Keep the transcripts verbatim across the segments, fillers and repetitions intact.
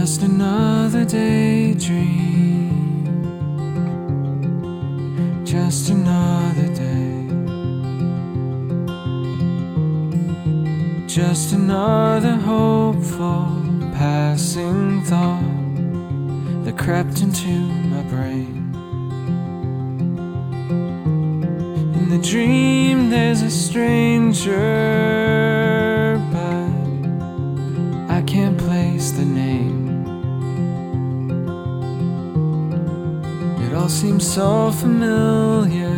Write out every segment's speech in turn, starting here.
Just another daydream, just another day, just another hopeful passing thought that crept into my brain. In the dream there's a stranger, but I can't place the name. It all seems so familiar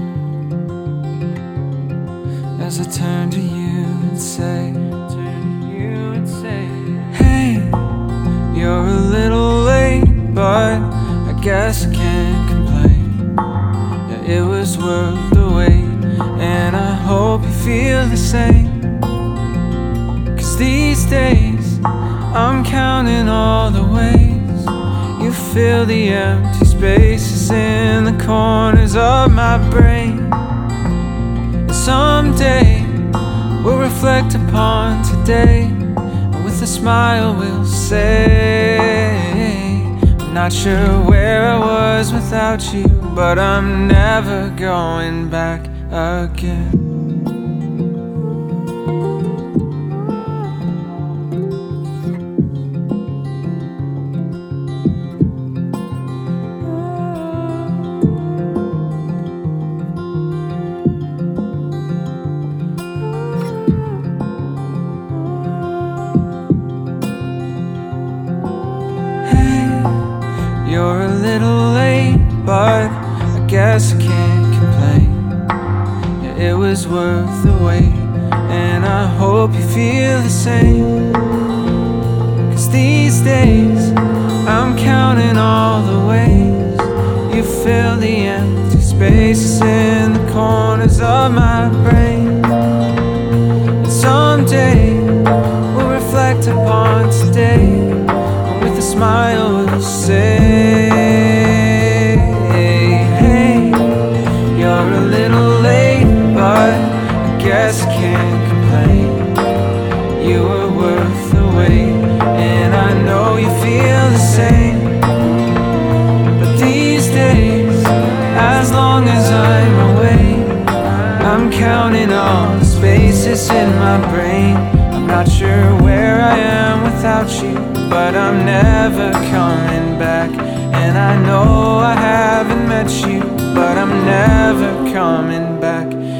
as I turn to you and say, turn to you and say, hey, you're a little late, but I guess I can't complain. Yeah, it was worth the wait, and I hope you feel the same. Cause these days I'm counting all the ways you fill the empty spaces in the corners of my brain. And someday we'll reflect upon today, and with a smile we'll say, I'm not sure where I was without you, but I'm never going back again. You're a little late, but I guess I can't complain. Yeah, it was worth the wait, and I hope you feel the same. Cause these days I'm counting all the ways you fill the empty spaces in the corners of my brain. And someday we'll reflect upon today, and with a smile we'll say, I can't complain. You were worth the wait, and I know you feel the same. But these days, as long as I'm away, I'm counting all the spaces in my brain. I'm not sure where I am without you, but I'm never coming back. And I know I haven't met you, but I'm never coming back.